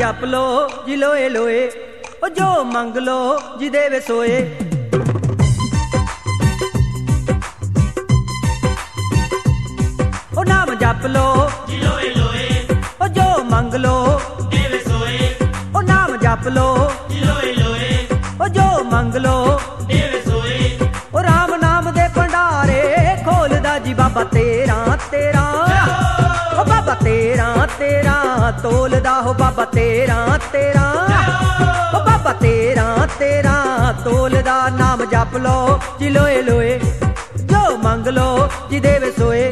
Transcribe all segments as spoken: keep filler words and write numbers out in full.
जप लो जी लोए लोए, ओ जो मंग लो जी देवे सोए। ओ नाम जप लो जी लोए लोए, ओ जो मंग लो देवे सोए। ओ नाम जप लो जी लोए लोए, ओ जो मंग लो देवे सोए। ओ राम नाम दे भंडारे खोलदा जी बाबा तेरा तेरा, ओ बाबा तेरा तेरा तोलदा हो बाबा तेरा तेरा, ओ बाबा तेरा तेरा तोलदा। नाम जप लो जी लोए लोए, जो मंग लो जी देवे सोए।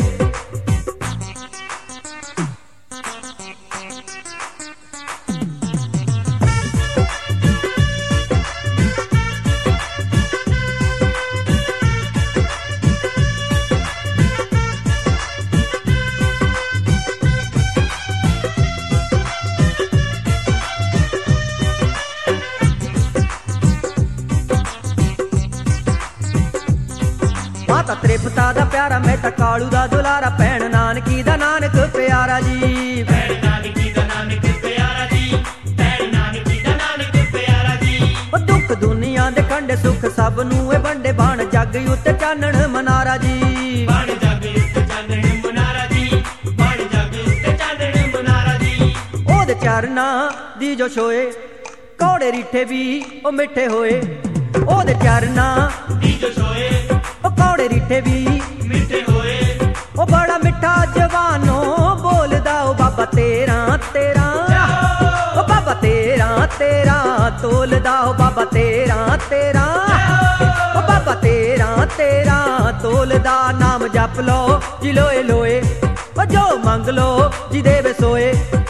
माता त्रिपता दा प्यारा मैं ता कालू दा दुलारा, भैन नानकी दा नानक प्यारा जी। भैन नानकी दा नानक प्यारा जी, भैन नानकी दा नानक प्यारा जी। ओ दुख दुनिया दे कंडे सुख सब नूं ए बंडे, बाण जग उत्ते चानण मनारा जी। बाण जग उत्ते चानण मनारा जी, बाण जग उत्ते चानण मनारा जी। ओदे चरना दी जो छोए, कौड़े रिठे भी ओ मिठे होए। ओदे चरना दी जो सोए, ओ कौड़े रिठे भी मिठे होए। ओ बड़ा मिठा जवानो बोलदा ओ बाबा तेरा तेरा, ओ बाबा तेरा तेरा तोलदा ओ बाबा तेरा तेरा, ओ बाबा तेरा तेरा तोलदा। नाम जप लो जी लोए लोए, ओ जो मंग लो जी देवे सोए।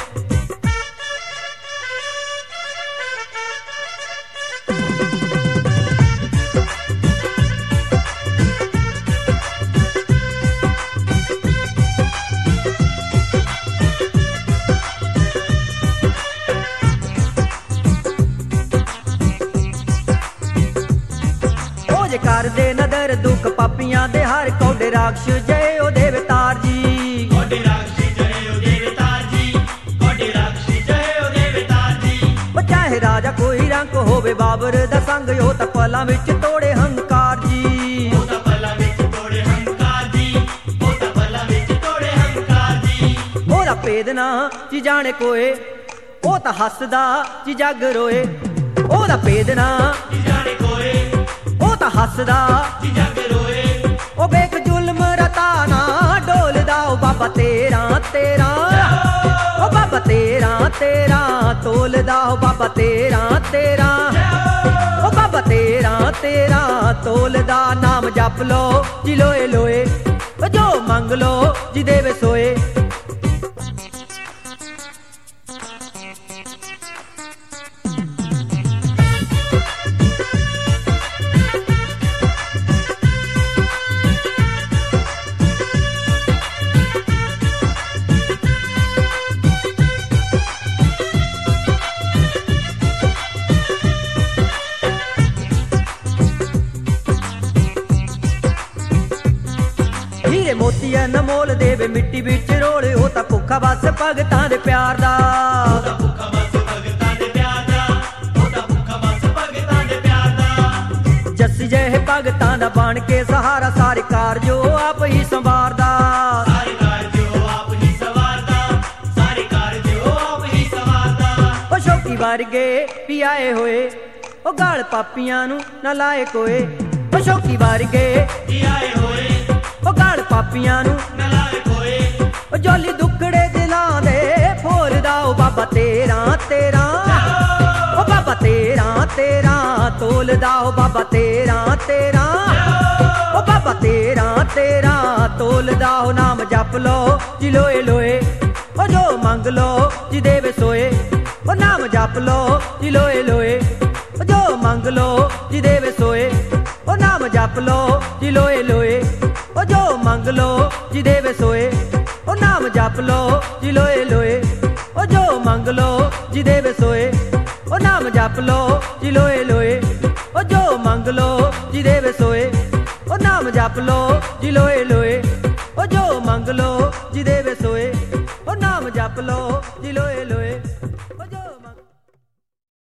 जे कर दे नदर दुख पापियां दे हर, कौडे राक्षस जय ओ देवतार जी। कौडे राक्षस जय ओ देवतार जी, कौडे राक्षस जय ओ देवतार जी। ओ चाहे राजा कोई रंग होवे बाबर दा संग, ओ तां पलां विच तोड़े हंकार जी। ओ तां पलां विच तोड़े हंकार जी, ओ तां पलां विच तोड़े हंकार जी। ओदा भेद ना जी जाने कोए, ओ तां हसदा जी जग रोए। ओदा भेद ना जी जाने कोए, ओ तां हसदा जी जग रोए। ओ बेक जुल्म रताना डोलदा ओ बाबा तेरा तेरा, ओ बाबा तेरा तेरा तोलदा ओ बाबा तेरा तेरा, ओ बाबा तेरा तेरा तोलदा। नाम जप लो जी लोए लोए, ओ जो मंग लो जी देवे सोए। हीरे मोतिया न मोल देवे मिट्टी बिच रोले, हो तां भुखा बस भगतां दे प्यार दा। ओ तां भुखा बस भगतां दे प्यार दा, ओ तां भुखा बस भगतां दे प्यार दा। जस्सी जह भगतां दा बन के सहारा, सारे कारजो आप ही संवारदा। सारे कारजो आप ही संवारदा, सारे कारजो आप ही संवारदा। ओ शौकी वर्गे भी आए होए, ओ गाल पापियां नूं ना लाए कोए। ओ शौकी वर्गे जी आए होए, ओ गाल पापियां नूं ना लाए कोए। ओ जोली दुखड़े दिलां दे फोलदा ओ बाबा तेरा तेरा, ओ बाबा तेरा तेरा तोलदा ओ बाबा तेरा तेरा, ओ बाबा तेरा तेरा तोलदा। ओ नाम जप लो जी लोए लोए, ओ जो मंग लो जी देवे सोए। ओ नाम जप लो जी लोए लोए, ओ जो मंग लो जी देवे सोए। ओ नाम जप लो जी लोए लोए, ओ जो मंग लो जी देवे सोए। ओ नाम जप लो जी लोए लोए, ओ जो मंग लो जी देवे सोए। ओ नाम जप लो जी लोए लोए, ओ जो मंग लो जी देवे सोए। ओ नाम जप लो जी लोए लोए, ओ जो मंग लो जी देवे सोए। ओ नाम जप लो